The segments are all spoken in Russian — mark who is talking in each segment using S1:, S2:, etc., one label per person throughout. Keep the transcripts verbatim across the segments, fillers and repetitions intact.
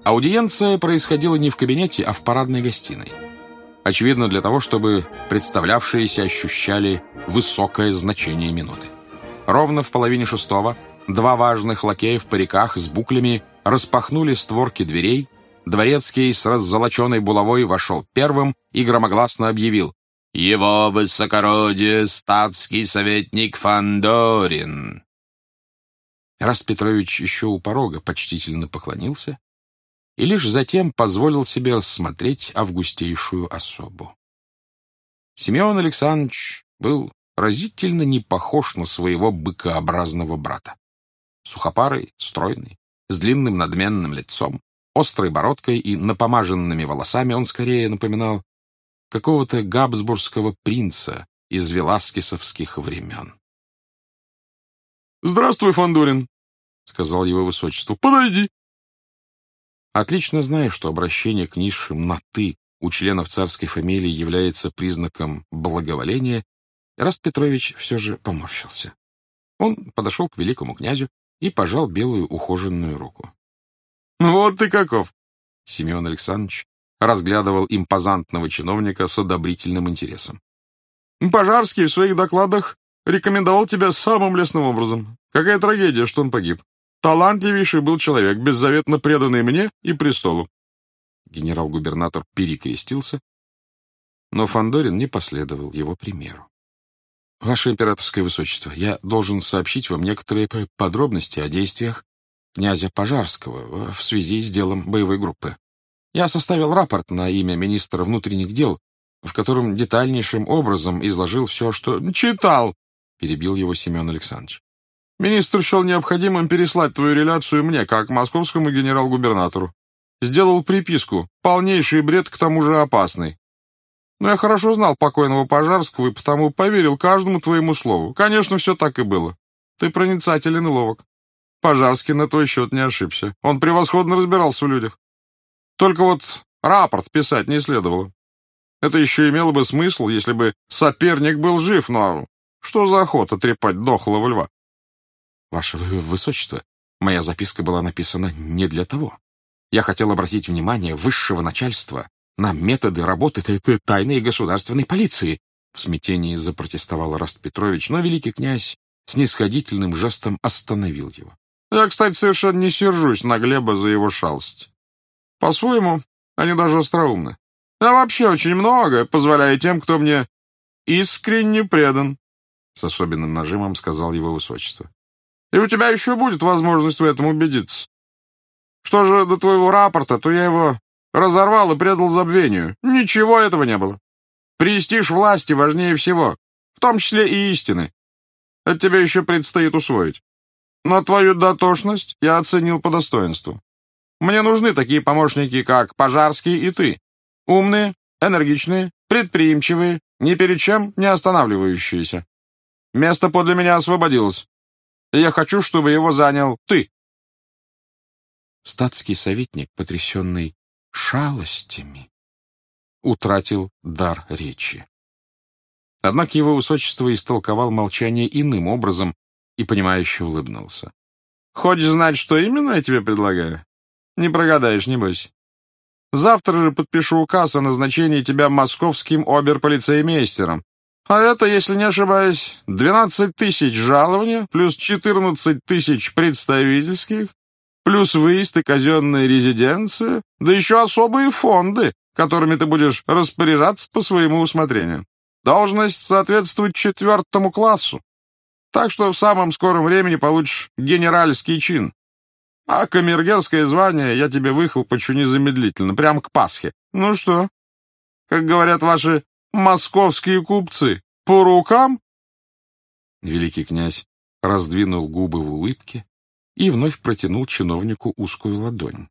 S1: Аудиенция происходила не в кабинете, а в парадной гостиной. Очевидно, для того, чтобы представлявшиеся ощущали высокое значение минуты. Ровно в половине шестого два важных лакея в париках с буклями распахнули створки дверей, дворецкий с раззолоченной булавой вошел первым и громогласно объявил: «Его высокородие статский советник Фандорин». Эраст Петрович еще у порога почтительно поклонился и лишь затем позволил себе рассмотреть августейшую особу. Симеон Александрович был разительно не похож на своего быкообразного брата. Сухопарый, стройный, с длинным надменным лицом, острой бородкой и напомаженными волосами он скорее напоминал какого-то габсбургского принца из веласкесовских времен.
S2: «Здравствуй, Фандорин», — сказал его высочество. «Подойди».
S1: Отлично зная, что обращение к низшим на «ты» у членов царской фамилии является признаком благоволения, Эраст Петрович все же поморщился. Он подошел к великому князю и пожал белую ухоженную руку.
S2: «Вот ты каков!»
S1: Симеон Александрович разглядывал импозантного чиновника с одобрительным интересом.
S2: «Пожарский в своих докладах рекомендовал тебя самым лестным образом. Какая трагедия, что он погиб. Талантливейший был человек, беззаветно преданный мне и престолу».
S1: Генерал-губернатор перекрестился, но Фандорин не последовал его примеру. «Ваше императорское высочество, я должен сообщить вам некоторые подробности о действиях князя Пожарского в связи с делом боевой группы. Я составил рапорт на имя министра внутренних дел, в котором детальнейшим образом изложил все, что...»
S2: «Читал!» —
S1: перебил его Семен Александрович.
S2: «Министр счел необходимым переслать твою реляцию мне, как московскому генерал-губернатору. Сделал приписку. Полнейший бред, к тому же опасный. Но я хорошо знал покойного Пожарского и потому поверил каждому твоему слову. Конечно, все так и было. Ты проницателен и ловок. Пожарский на твой счет не ошибся. Он превосходно разбирался в людях. Только вот рапорт писать не следовало. Это еще имело бы смысл, если бы соперник был жив, но что за охота трепать дохлого льва?»
S1: «Ваше высочество, моя записка была написана не для того. Я хотел обратить внимание высшего начальства на методы работы этой тайной государственной полиции», в смятении запротестовал Эраст Петрович, но великий князь снисходительным жестом остановил его.
S2: «Я, кстати, совершенно не сержусь на Глеба за его шалость. По-своему, они даже остроумны. Я вообще очень многое позволяю тем, кто мне искренне предан», с особенным нажимом сказал его высочество. «И у тебя еще будет возможность в этом убедиться. Что же до твоего рапорта, то я его разорвал и предал забвению. Ничего этого не было. Престиж власти важнее всего, в том числе и истины. Это тебе еще предстоит усвоить. Но твою дотошность я оценил по достоинству. Мне нужны такие помощники, как Пожарский и ты. Умные, энергичные, предприимчивые, ни перед чем не останавливающиеся. Место подле меня освободилось. И я хочу, чтобы его занял ты».
S1: Статский советник, потрясенный шалостями, утратил дар речи. Однако его высочество истолковал молчание иным образом и, понимающе улыбнулся.
S2: «Хочешь знать, что именно я тебе предлагаю? Не прогадаешь, не бойся. Завтра же подпишу указ о назначении тебя московским оберполицеймейстером. А это, если не ошибаюсь, двенадцать тысяч жалования, плюс четырнадцать тысяч представительских, плюс выезд и казенная резиденция, да еще особые фонды, которыми ты будешь распоряжаться по своему усмотрению. Должность соответствует четвертому классу. Так что в самом скором времени получишь генеральский чин. А камергерское звание я тебе выхлопочу незамедлительно, прямо к Пасхе. Ну что, как говорят ваши московские купцы, по рукам?»
S1: Великий князь раздвинул губы в улыбке и вновь протянул чиновнику узкую ладонь.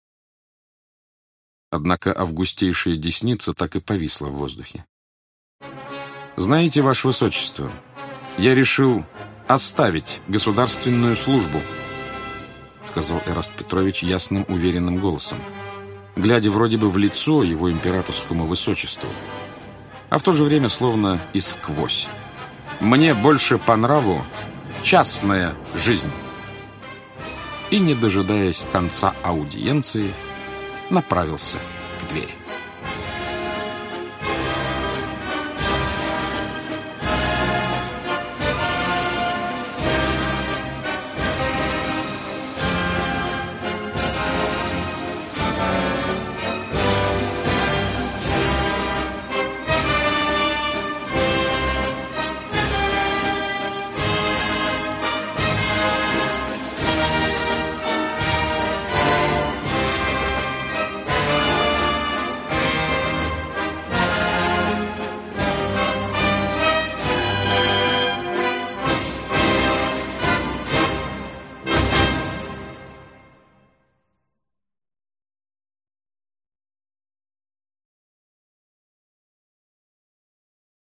S1: Однако августейшая десница так и повисла в воздухе. «Знаете, ваше высочество, я решил оставить государственную службу», сказал Эраст Петрович ясным, уверенным голосом, глядя вроде бы в лицо его императорскому высочеству, а в то же время словно и сквозь. «Мне больше по нраву частная жизнь». И, не дожидаясь конца аудиенции, направился к двери.